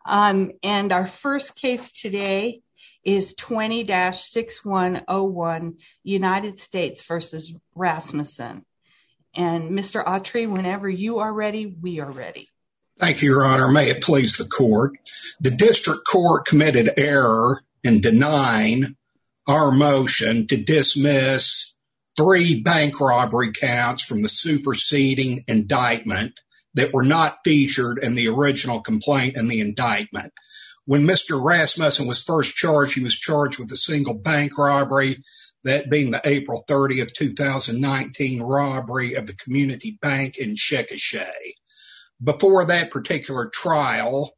And our first case today is 20-6101 United States versus Rasmussen. And Mr. Autry, whenever you are ready, we are ready. Thank you, Your Honor. May it please the court. The district court committed error in denying our motion to dismiss 3 bank robbery counts from the superseding indictment that were not featured in the original complaint and the indictment. When Mr. Rasmussen was first charged, he was charged with a single bank robbery, that being the April 30th, 2019 robbery of the Community Bank in Chickasha. Before that particular trial,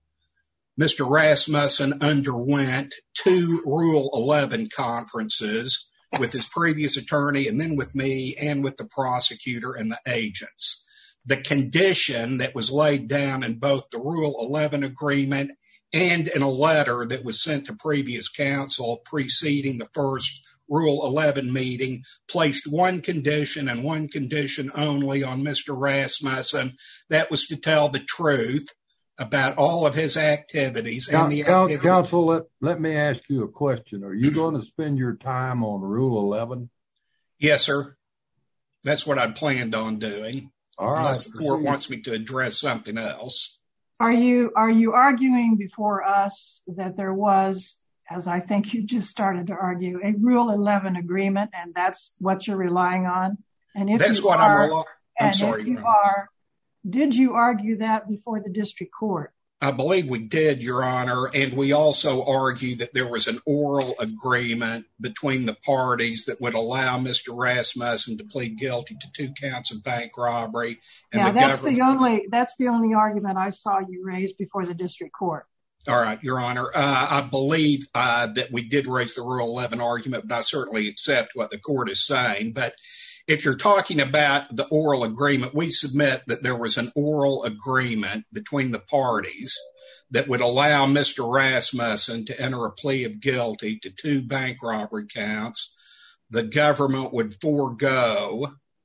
Mr. Rasmussen underwent 2 Rule 11 conferences with his previous attorney and then with me and with the prosecutor and the agents. The condition that was laid down in both the Rule 11 agreement and in a letter that was sent to previous counsel preceding the first Rule 11 meeting placed one condition and one condition only on Mr. Rasmussen. That was to tell the truth about all of his activities. Counsel, let me ask you a question. Are you going to spend your time on Rule 11? Yes, sir. That's what I planned on doing. All right. Unless the court wants me to address something else. Are you arguing before us that there was, as I think you just started to argue, a Rule 11 agreement, and that's what you're relying on? And if that's you what are, I'm relying on. I'm sorry. If you are, did you argue that before the district court? I believe we did, Your Honor, and we also argued that there was an oral agreement between the parties that would allow Mr. Rasmussen to plead guilty to 2 counts of bank robbery. And that's the only argument I saw you raise before the district court. All right, Your Honor. I believe that we did raise the Rule 11 argument, but I certainly accept what the court is saying. But if you're talking about the oral agreement, we submit that there was an oral agreement between the parties that would allow Mr. Rasmussen to enter a plea of guilty to 2 bank robbery counts. The government would forego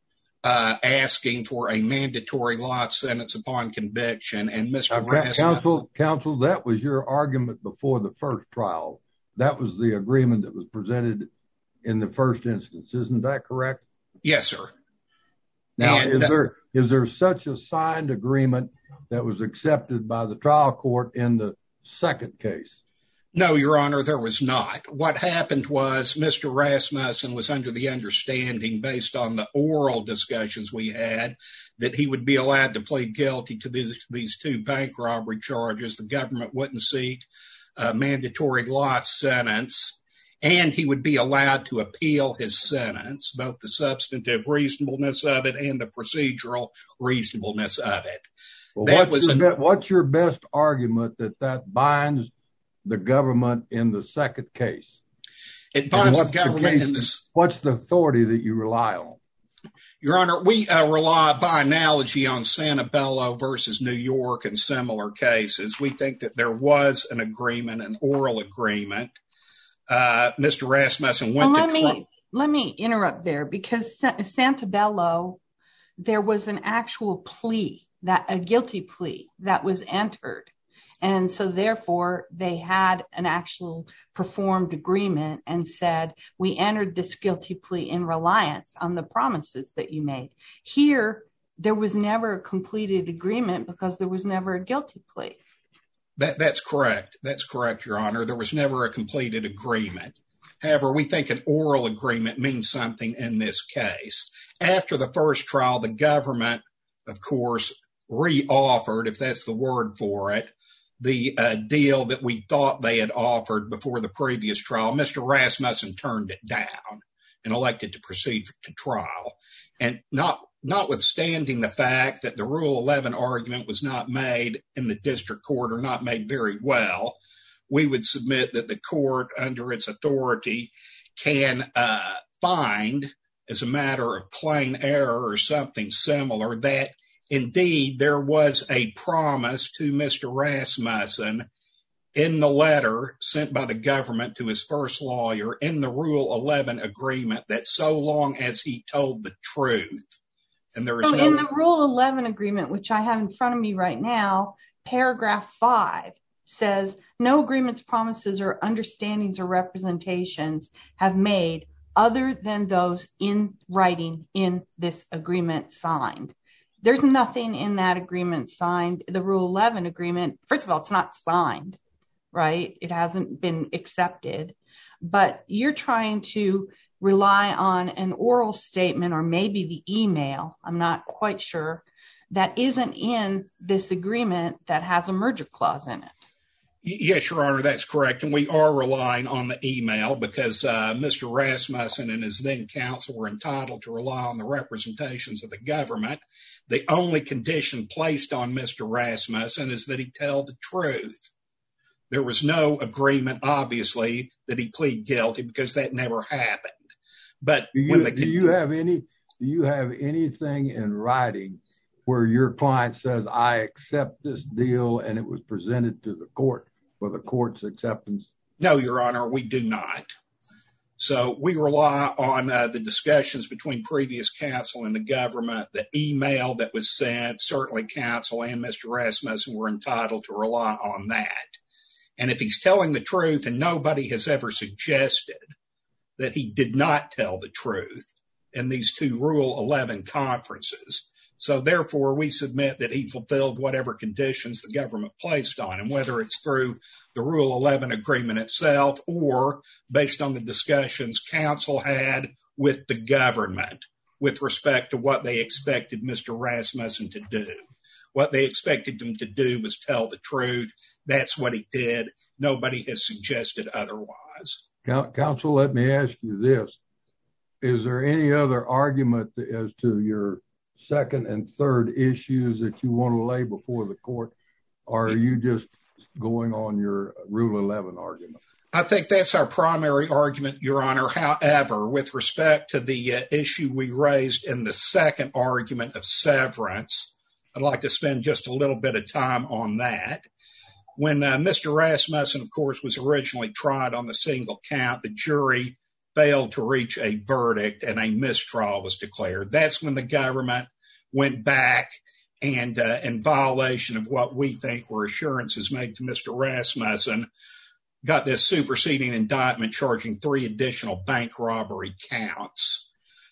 asking for a mandatory life sentence upon conviction, and Mr. Rasmussen... Counsel, that was your argument before the first trial. That was the agreement that was presented in the first instance. Isn't that correct? Yes, sir. Now, is there such a signed agreement that was accepted by the trial court in the second case? No, Your Honor, there was not. What happened was Mr. Rasmussen was under the understanding, based on the oral discussions we had, that he would be allowed to plead guilty to these 2 bank robbery charges. The government wouldn't seek a mandatory life sentence, and he would be allowed to appeal his sentence, both the substantive reasonableness of it and the procedural reasonableness of it. Well, what's your best argument that binds the government in the second case? It binds the government in this. What's the authority that you rely on? Your Honor, we rely by analogy on Santabello versus New York and similar cases. We think that there was an agreement, an oral agreement. Mr. Rasmussen went to trial. Let me interrupt there, because Santabello, there was an actual plea, a guilty plea that was entered. And so therefore they had an actual performed agreement and said, we entered this guilty plea in reliance on the promises that you made. Here, there was never a completed agreement because there was never a guilty plea. That's correct. That's correct, Your Honor. There was never a completed agreement. However, we think an oral agreement means something in this case. After the first trial, the government, of course, re-offered, if that's the word for it, the deal that we thought they had offered before the previous trial. Mr. Rasmussen turned it down and elected to proceed to trial. And notwithstanding the fact that the Rule 11 argument was not made in the district court, or not made very well, we would submit that the court, under its authority, can find, as a matter of plain error or something similar, that indeed there was a promise to Mr. Rasmussen in the letter sent by the government to his first lawyer in the Rule 11 agreement that so long as he told the truth. And there is in the Rule 11 agreement, which I have in front of me right now, paragraph 5 says no agreements, promises, or understandings or representations have made other than those in writing in this agreement signed. There's nothing in that agreement signed. The Rule 11 agreement, first of all, it's not signed, right? It hasn't been accepted. But you're trying to rely on an oral statement or maybe the email, I'm not quite sure, that isn't in this agreement that has a merger clause in it. Yes, Your Honor, that's correct. And we are relying on the email because Mr. Rasmussen and his then counsel were entitled to rely on the representations of the government. The only condition placed on Mr. Rasmussen is that he tell the truth. There was no agreement, obviously, that he plead guilty because that never happened. But do you have anything in writing where your client says, I accept this deal and it was presented to the court for the court's acceptance? No, Your Honor, we do not. So we rely on the discussions between previous counsel and the government, the email that was sent. Certainly counsel and Mr. Rasmussen were entitled to rely on that. And if he's telling the truth, and nobody has ever suggested that he did not tell the truth in these two Rule 11 conferences. So therefore, we submit that he fulfilled whatever conditions the government placed on him, whether it's through the Rule 11 agreement itself or based on the discussions counsel had with the government with respect to what they expected Mr. Rasmussen to do. What they expected him to do was tell the truth. That's what he did. Nobody has suggested otherwise. Counsel, let me ask you this. Is there any other argument as to your second and third issues that you want to lay before the court? Or are you just going on your Rule 11 argument? I think that's our primary argument, Your Honor. However, with respect to the issue we raised in the second argument of severance, I'd like to spend just a little bit of time on that. When Mr. Rasmussen, of course, was originally tried on the single count, the jury failed to reach a verdict and a mistrial was declared. That's when the government went back and in violation of what we think were assurances made to Mr. Rasmussen, got this superseding indictment charging 3 additional bank robbery counts.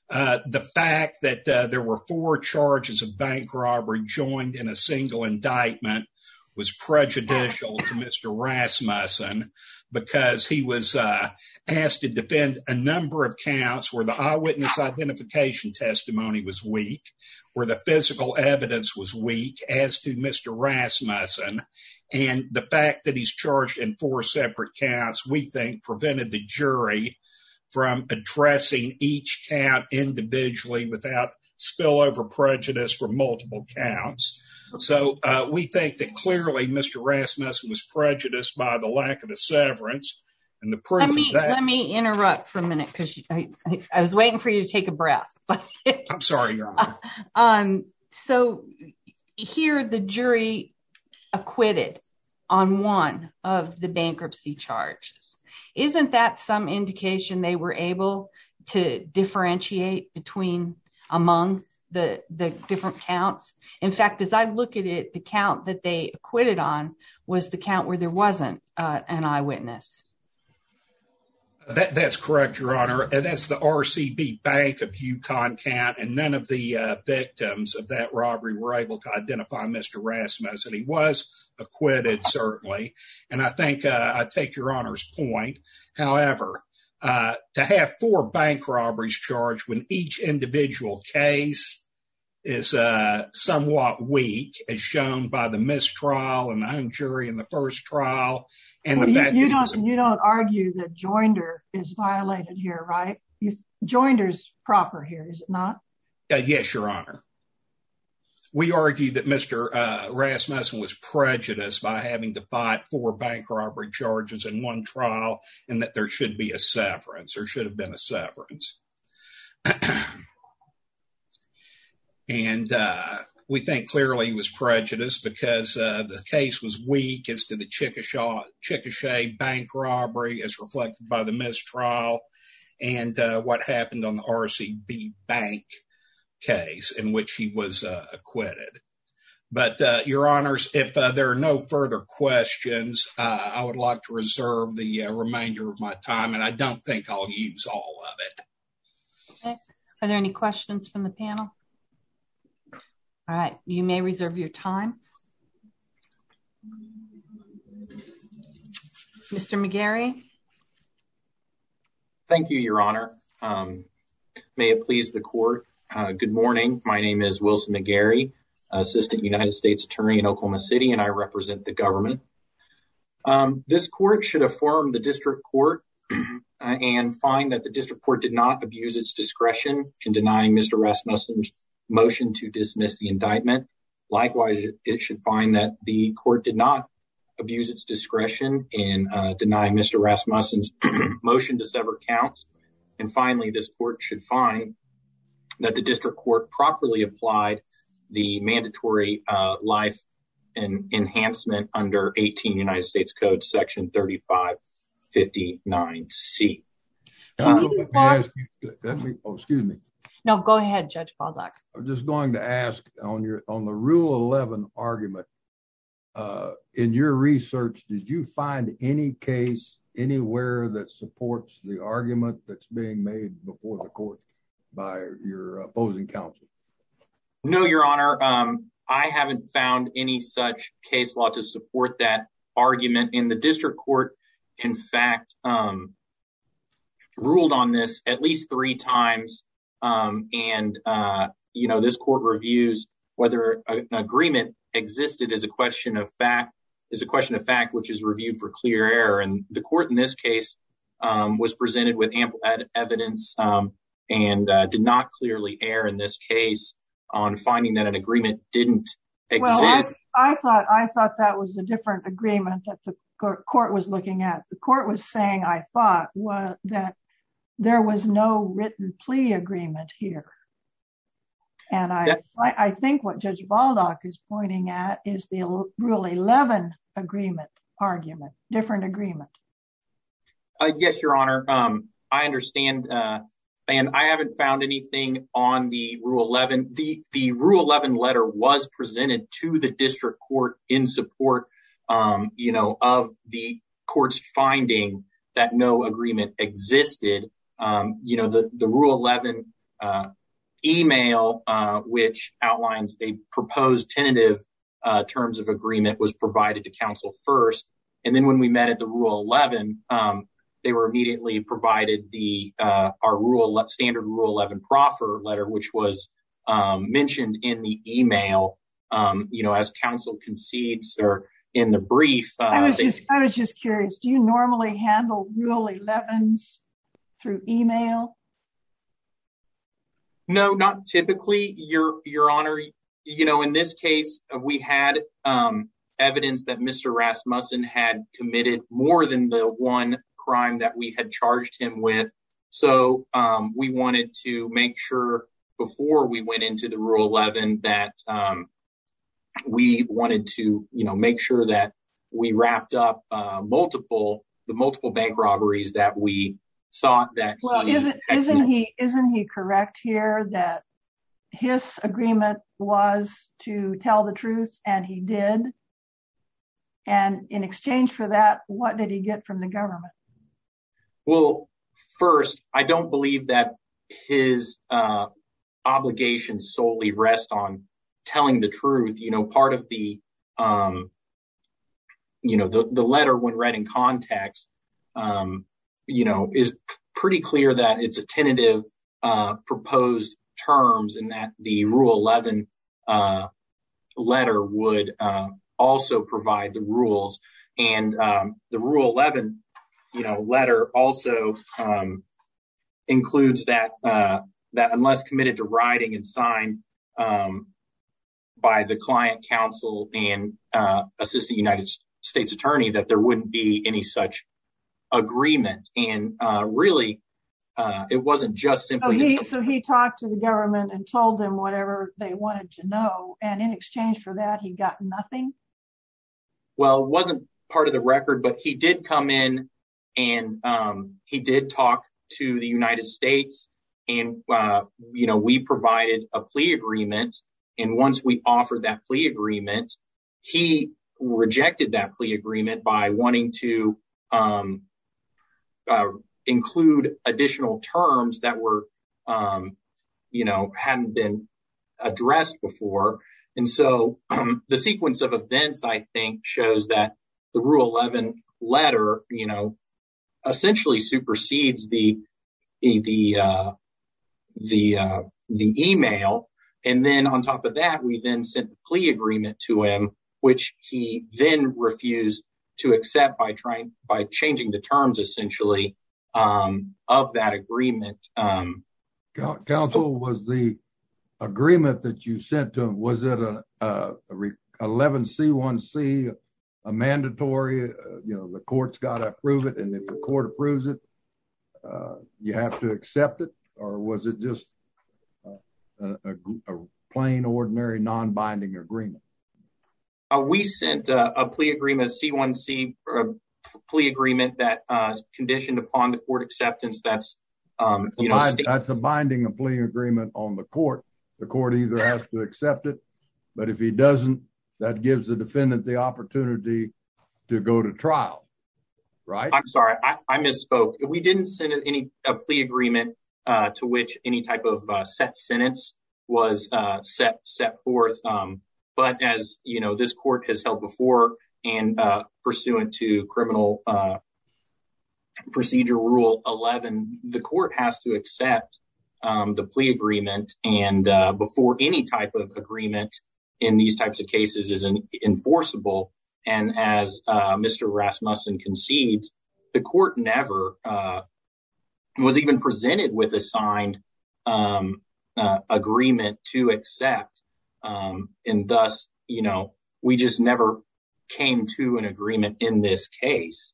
The fact that there were 4 charges of bank robbery joined in a single indictment was prejudicial to Mr. Rasmussen because he was asked to defend a number of counts where the eyewitness identification testimony was weak, where the physical evidence was weak as to Mr. Rasmussen. And the fact that he's charged in 4 separate counts, we think prevented the jury from addressing each count individually without spillover prejudice for multiple counts. So we think that clearly Mr. Rasmussen was prejudiced by the lack of a severance. And the proof of that. Let me interrupt for a minute because I was waiting for you to take a breath. I'm sorry, Your Honor. So here the jury acquitted on 1 of the bankruptcy charges. Isn't that some indication they were able to differentiate among the different counts? In fact, as I look at it, the count that they acquitted on was the count where there wasn't an eyewitness. That's correct, Your Honor. And that's the RCB Bank of Yukon count, and none of the victims of that robbery were able to identify Mr. Rasmussen. He was acquitted, certainly, and I think I take Your Honor's point. However, to have 4 bank robberies charged when each individual case is somewhat weak, as shown by the mistrial and the hung jury in the first trial. And the fact you don't argue that joinder is violated here, right? Joinder's proper here, is it not? Yes, Your Honor. We argue that Mr. Rasmussen was prejudiced by having to fight 4 bank robbery charges in 1 trial, and that there should be a severance, or should have been a severance. And we think clearly he was prejudiced because the case was weak as to the Chickasha bank robbery as reflected by the mistrial and what happened on the RCB Bank case in which he was acquitted. But, Your Honors, if there are no further questions, I would like to reserve the remainder of my time, and I don't think I'll use all of it. Okay. Are there any questions from the panel? All right. You may reserve your time. Mr. McGarry? Thank you, Your Honor. May it please the court. Good morning. My name is Wilson McGarry, Assistant United States Attorney in Oklahoma City, and I represent the government. This court should affirm the district court and find that the district court did not abuse its discretion in denying Mr. Rasmussen's motion to dismiss the indictment. Likewise, it should find that the court did not abuse its discretion in denying Mr. Rasmussen's motion to sever counts. And finally, this court should find that the district court properly applied the mandatory life enhancement under 18 United States Code Section 3559C. Excuse me. No, go ahead, Judge Baldock. I'm just going to ask on the Rule 11 argument. In your research, did you find any case anywhere that supports the argument that's being made before the court by your opposing counsel? No, Your Honor. I haven't found any such case law to support that argument. In the district court, in fact, ruled on this at least 3 times. This court reviews whether an agreement existed as a question of fact, which is reviewed for clear error. And the court in this case was presented with ample evidence and did not clearly err in this case on finding that an agreement didn't exist. Well, I thought that was a different agreement that the court was looking at. The court was saying, that there was no written plea agreement here. And I think what Judge Baldock is pointing at is the Rule 11 agreement argument, different agreement. Yes, Your Honor. I understand. And I haven't found anything on the Rule 11. The Rule 11 letter was presented to the district court in support, of the court's finding that no agreement existed. The Rule 11 email, which outlines a proposed tentative terms of agreement, was provided to counsel first. And then when we met at the Rule 11, they were immediately provided our standard Rule 11 proffer letter, which was mentioned in the email, as counsel concedes or in the brief. I was just curious. Do you normally handle Rule 11s through email? No, not typically, Your Honor. In this case, we had evidence that Mr. Rasmussen had committed more than the one crime that we had charged him with. So we wanted to make sure before we went into the Rule 11 that we wanted to, make sure that we wrapped up the multiple bank robberies that we thought that. Well, isn't he correct here that his agreement was to tell the truth, and he did? And in exchange for that, what did he get from the government? Well, first, I don't believe that his obligations solely rest on telling the truth. Part of the, the letter, when read in context, is pretty clear that it's a tentative proposed terms, and that the Rule 11 letter would also provide the rules. And the Rule 11, letter also includes that unless committed to writing and signed by the client, counsel, and assistant United States attorney, that there wouldn't be any such agreement. And really, it wasn't just simply. So he talked to the government and told them whatever they wanted to know, and in exchange for that, he got nothing? Well, it wasn't part of the record, but he did come in and he did talk to the United States, and we provided a plea agreement And once we offered that plea agreement, he rejected that plea agreement by wanting to include additional terms that were, hadn't been addressed before. And so the sequence of events, I think, shows that the Rule 11 letter, essentially supersedes the email. And then on top of that, we then sent the plea agreement to him, which he then refused to accept by changing the terms, essentially, of that agreement. Counsel, was the agreement that you sent to him, was it a 11C1C, a mandatory, the court's got to approve it, and if the court approves it, you have to accept it? Or was it just a plain, ordinary, non-binding agreement? We sent a plea agreement, C1C, plea agreement that is conditioned upon the court acceptance. That's that's a binding plea agreement on the court. The court either has to accept it, but if he doesn't, that gives the defendant the opportunity to go to trial, right? I'm sorry, I misspoke. We didn't send a plea agreement to which any type of set sentence was set forth. But as this court has held before, and pursuant to criminal procedure Rule 11, the court has to accept the plea agreement, and before any type of agreement in these types of cases is enforceable. And as Mr. Rasmussen concedes, the court never was even presented with a signed agreement to accept, and thus, we just never came to an agreement in this case.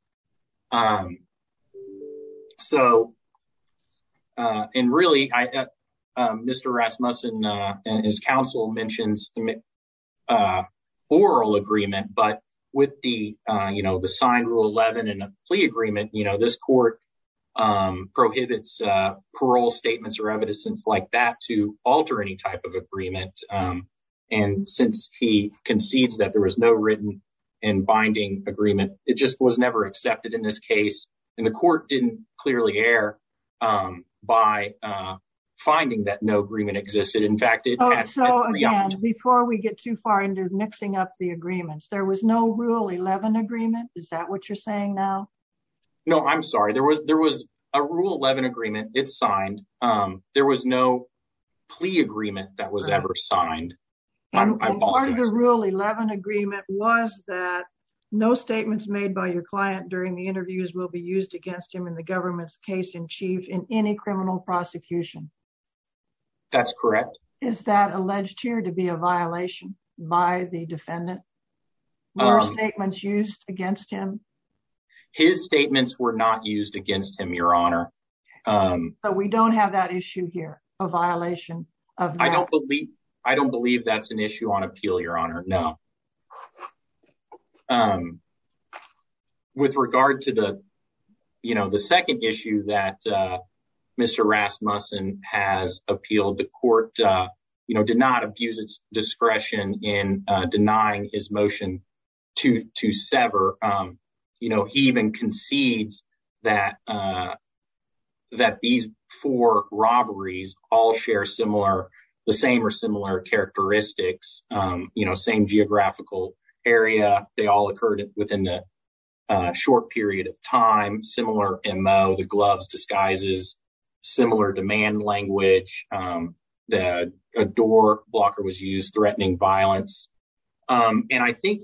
And really, Mr. Rasmussen and his counsel mentions oral agreement, but with the signed Rule 11 and a plea agreement, this court prohibits parole statements or evidence like that to alter any type of agreement. And since he concedes that there was no written and binding agreement, it just was never accepted in this case. And the court didn't clearly err by finding that no agreement existed. In fact, again, before we get too far into mixing up the agreements, there was no Rule 11 agreement. Is that what you're saying now? No, I'm sorry. There was a Rule 11 agreement. It's signed. There was no plea agreement that was ever signed. And part of the Rule 11 agreement was that no statements made by your client during the interviews will be used against him in the government's case in chief in any criminal prosecution. That's correct. Is that alleged here to be a violation by the defendant? Were statements used against him? His statements were not used against him, Your Honor. So we don't have that issue here, a violation of that. I don't believe that's an issue on appeal, Your Honor. No. With regard to the second issue that Mr. Rasmussen has appealed, the court, did not abuse its discretion in denying his motion to sever. He even concedes that these 4 robberies all share the same or similar characteristics, same geographical area. They all occurred within the short period of time, similar MO, the gloves, disguises, similar demand language. A door blocker was used, threatening violence. And I think,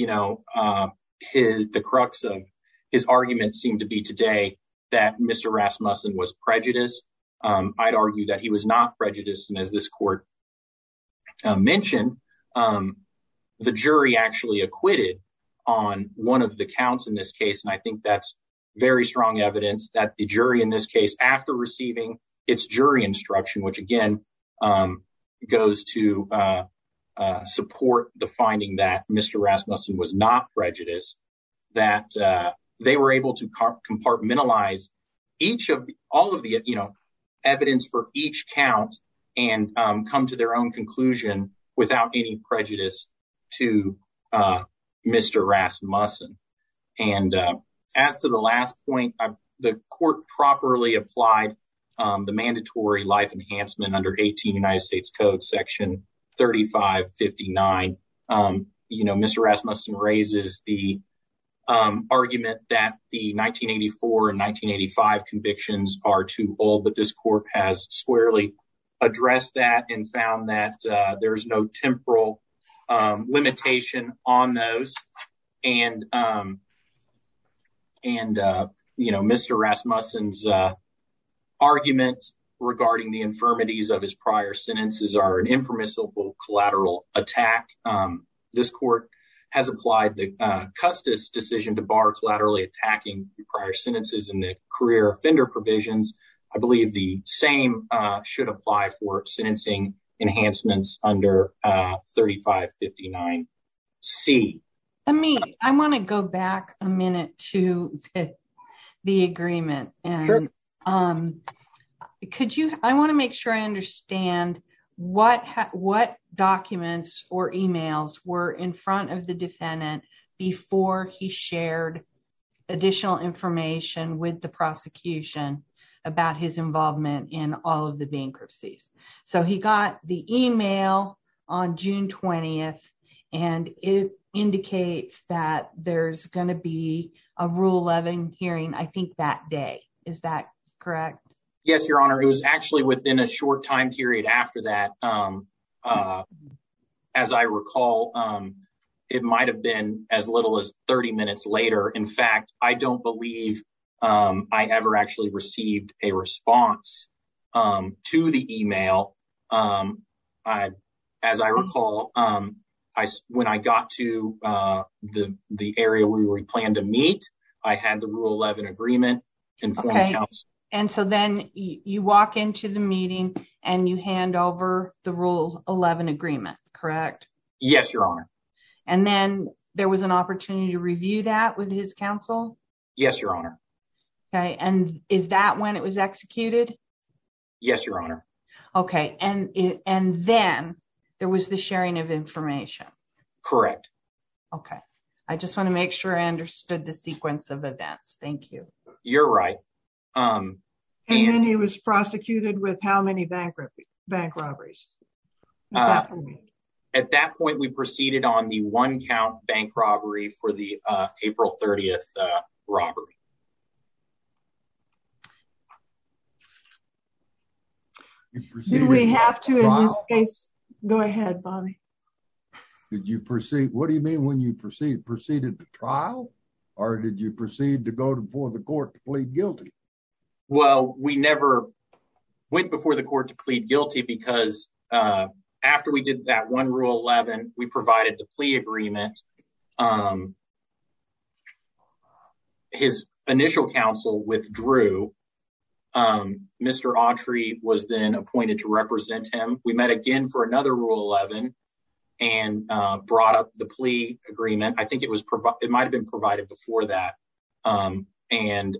the crux of his argument seemed to be today that Mr. Rasmussen was prejudiced. I'd argue that he was not prejudiced. And as this court mentioned, the jury actually acquitted on one of the counts in this case. And I think that's very strong evidence that the jury in this case, after receiving its jury instruction, which again goes to support the finding that Mr. Rasmussen was not prejudiced, that they were able to compartmentalize all of the evidence for each count and come to their own conclusion without any prejudice to Mr. Rasmussen. And as to the last point, the court properly applied the mandatory life enhancement under 18 United States Code section 3559. Mr. Rasmussen raises the argument that the 1984 and 1985 convictions are too old, but this court has squarely addressed that and found that there's no temporal limitation on those. And Mr. Rasmussen's argument regarding the infirmities of his prior sentences are an impermissible collateral attack. This court has applied the Custis decision to bar collaterally attacking prior sentences in the career offender provisions. I believe the same should apply for sentencing enhancements under 3559C. I want to go back a minute to the agreement. And sure. I want to make sure I understand what documents or emails were in front of the defendant before he shared additional information with the prosecution about his involvement in all of the bankruptcies. So he got the email on June 20th, and it indicates that there's going to be a Rule 11 hearing, I think, that day. Is that correct? Yes, Your Honor. It was actually within a short time period after that. As I recall, it might have been as little as 30 minutes later. In fact, I don't believe I ever actually received a response to the email. As I recall, when I got to the area where we planned to meet, I had the Rule 11 agreement informed counsel. And so then you walk into the meeting and you hand over the Rule 11 agreement, correct? Yes, Your Honor. And then there was an opportunity to review that with his counsel? Yes, Your Honor. Okay. And is that when it was executed? Yes, Your Honor. Okay. And then there was the sharing of information? Correct. Okay. I just want to make sure I understood the sequence of events. Thank you. You're right. And then he was prosecuted with how many bank robberies at that point? At that point, we proceeded on the one-count bank robbery for the April 30th robbery. Do we have to, in this case, go ahead, Bobby? Did you proceed? What do you mean when you proceeded to trial? Or did you proceed to go before the court to plead guilty? Well, we never went before the court to plead guilty because after we did that one Rule 11, we provided the plea agreement. His initial counsel withdrew. Mr. Autry was then appointed to represent him. We met again for another Rule 11 and brought up the plea agreement. I think it might have been provided before that. And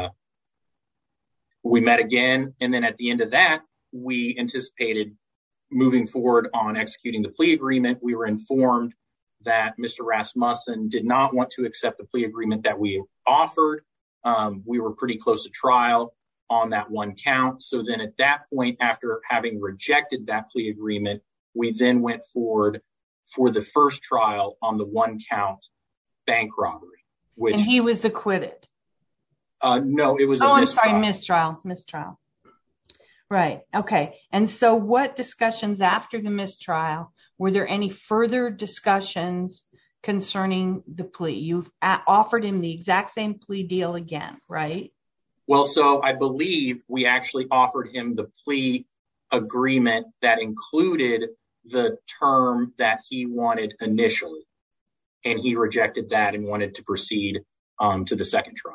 we met again. And then at the end of that, we anticipated moving forward on executing the plea agreement. We were informed that Mr. Rasmussen did not want to accept the plea agreement that we offered. We were pretty close to trial on that one count. So then at that point, after having rejected that plea agreement, we then went forward for the first trial on the one count bank robbery. And he was acquitted? No, it was a mistrial. I'm sorry, mistrial. Right. Okay. And so what discussions after the mistrial, were there any further discussions concerning the plea? You've offered him the exact same plea deal again, right? Well, so I believe we actually offered him the plea agreement that included the term that he wanted initially. And he rejected that and wanted to proceed to the second trial.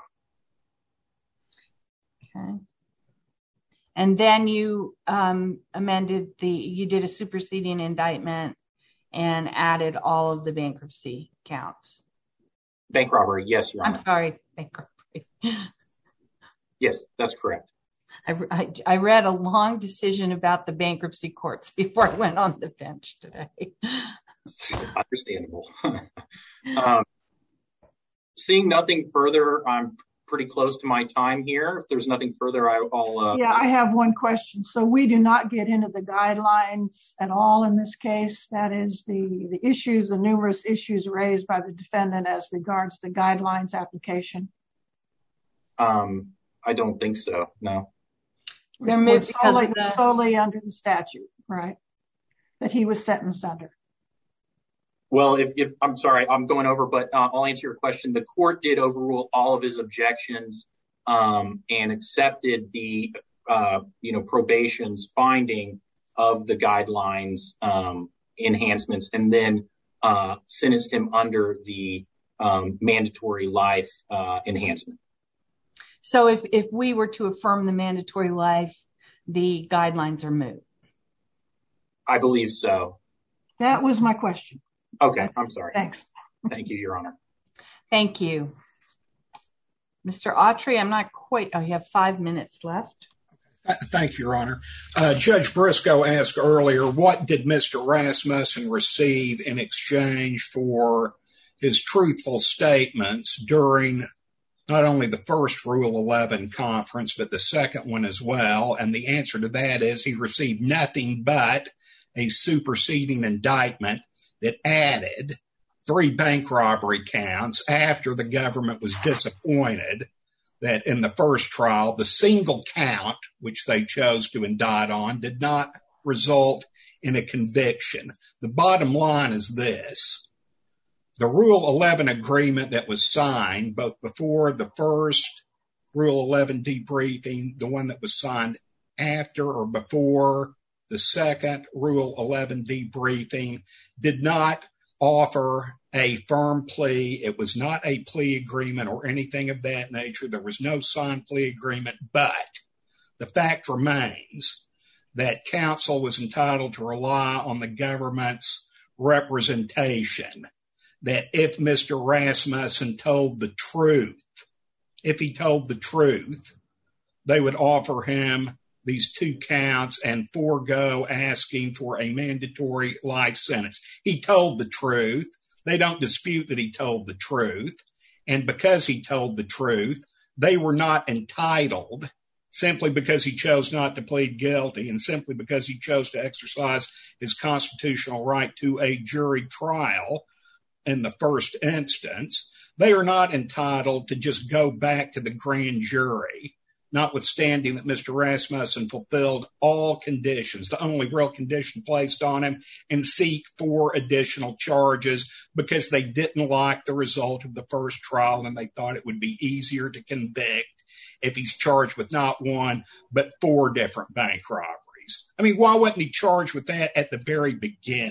Okay. And then you you did a superseding indictment and added all of the bankruptcy counts. Bank robbery, yes, Your Honor. I'm sorry, bank robbery. Yes, that's correct. I read a long decision about the bankruptcy courts before I went on the bench today. Understandable. Seeing nothing further, I'm pretty close to my time here. If there's nothing further, I'll... Yeah, I have one question. So we do not get into the guidelines at all in this case. That is the issues, the numerous issues raised by the defendant as regards the guidelines application. I don't think so, no. They're solely under the statute, right? That he was sentenced under. Well, if I'm sorry, I'm going over, but I'll answer your question. The court did overrule all of his objections and accepted the probation's finding of the guidelines enhancements, and then sentenced him under the mandatory life enhancement. So if we were to affirm the mandatory life, the guidelines are moot. I believe so. That was my question. Okay, I'm sorry. Thanks. Thank you, Your Honor. Thank you. Mr. Autry, I'm not quite, you have 5 minutes left. Thank you, Your Honor. Judge Briscoe asked earlier, what did Mr. Rasmussen receive in exchange for his truthful statements during not only the first Rule 11 conference, but the second one as well? And the answer to that is he received nothing but a superseding indictment that added 3 bank robbery counts after the government was disappointed that in the first trial, the single count, which they chose to indict on, did not result in a conviction. The bottom line is this. The Rule 11 agreement that was signed, both before the first Rule 11 debriefing, the one that was signed after or before the second Rule 11 debriefing, did not offer a firm plea. It was not a plea agreement or anything of that nature. There was no signed plea agreement, but the fact remains that counsel was entitled to rely on the government's representation that if Mr. Rasmussen told the truth, they would offer him these 2 counts and forego asking for a mandatory life sentence. He told the truth. They don't dispute that he told the truth. And because he told the truth, they were not entitled, simply because he chose not to plead guilty and simply because he chose to exercise his constitutional right to a jury trial in the first instance, they are not entitled to just go back to the grand jury, notwithstanding that Mr. Rasmussen fulfilled all conditions, the only real condition placed on him, and seek 4 additional charges because they didn't like the result of the first trial and they thought it would be easier to convict if he's charged with not 1, but 4 different bank robberies. I mean, why wasn't he charged with that at the very beginning?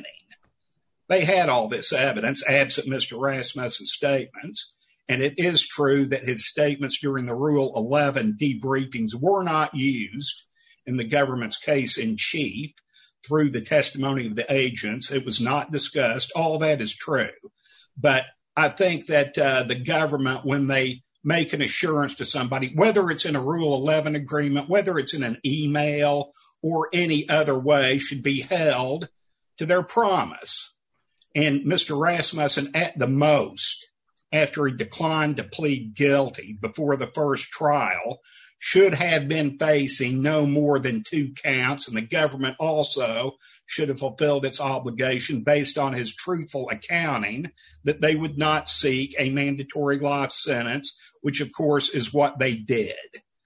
They had all this evidence, absent Mr. Rasmussen's statements. And it is true that his statements during the Rule 11 debriefings were not used in the government's case in chief through the testimony of the agents. It was not discussed. All that is true. But I think that the government, when they make an assurance to somebody, whether it's in a Rule 11 agreement, whether it's in an email or any other way, should be held to their promise. And Mr. Rasmussen, at the most, after he declined to plead guilty before the first trial, should have been facing no more than 2 counts, and the government also should have fulfilled its obligation based on his truthful accounting that they would not seek a mandatory life sentence, which of course is what they did.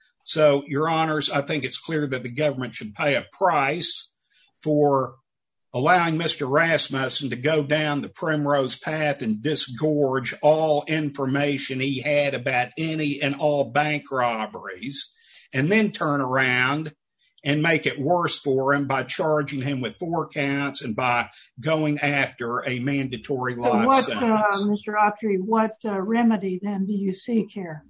So, Your Honors, I think it's clear that the government should pay a price for allowing Mr. Rasmussen to go down the primrose path and disgorge all information he had about any and all bank robberies, and then turn around and make it worse for him by charging him with 4 counts and by going after a mandatory life sentence. Mr. Autry, what remedy then do you seek here?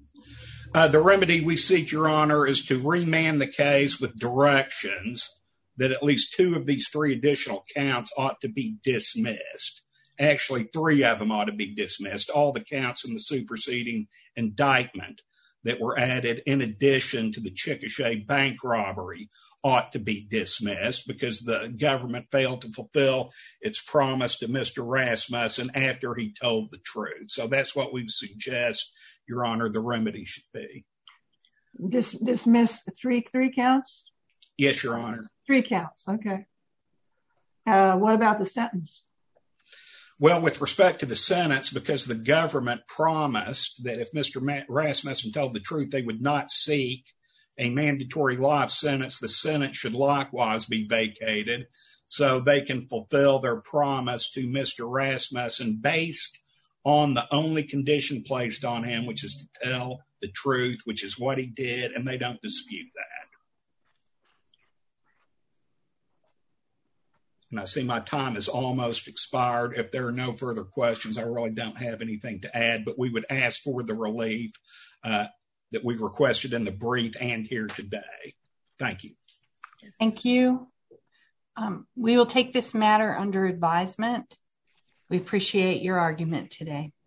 The remedy we seek, Your Honor, is to remand the case with directions that at least 2 of these 3 additional counts ought to be dismissed. Actually, 3 of them ought to be dismissed, all the counts in the superseding indictment. that were added in addition to the Chickasha bank robbery ought to be dismissed because the government failed to fulfill its promise to Mr. Rasmussen after he told the truth. So that's what we suggest, Your Honor, the remedy should be. Dismiss three counts? Yes, Your Honor. 3 counts. Okay. What about the sentence? Well, with respect to the sentence, because the government promised that if Mr. Rasmussen told the truth, they would not seek a mandatory life sentence, the sentence should likewise be vacated so they can fulfill their promise to Mr. Rasmussen based on the only condition placed on him, which is to tell the truth, which is what he did, and they don't dispute that. And I see my time has almost expired. If there are no further questions, I really don't have anything to add, but we would ask for the relief that we requested in the brief and here today. Thank you. Thank you. We will take this matter under advisement. We appreciate your argument today.